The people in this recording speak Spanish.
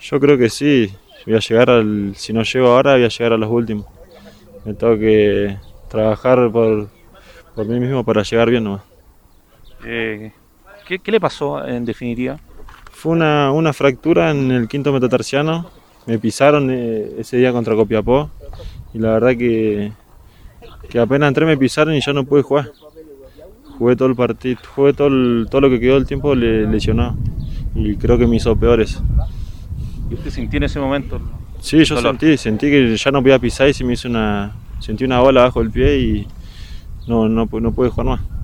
Yo creo que sí, voy a llegar si no llego ahora, voy a llegar a los últimos. Me tengo que trabajar por mí mismo para llegar bien nomás. Eh, ¿qué le pasó en definitiva? Fue una fractura en el quinto metatarsiano, me pisaron ese día contra Copiapó y la verdad que apenas entré me pisaron y ya no pude jugar. Jugué todo el partido, jugué todo lo que quedó del tiempo lesionado y creo que me hizo peores. ¿Y usted sintió en ese momento Sí, el yo dolor? sentí que ya no podía pisar y se me hizo sentí una bola abajo del pie y no pude jugar más.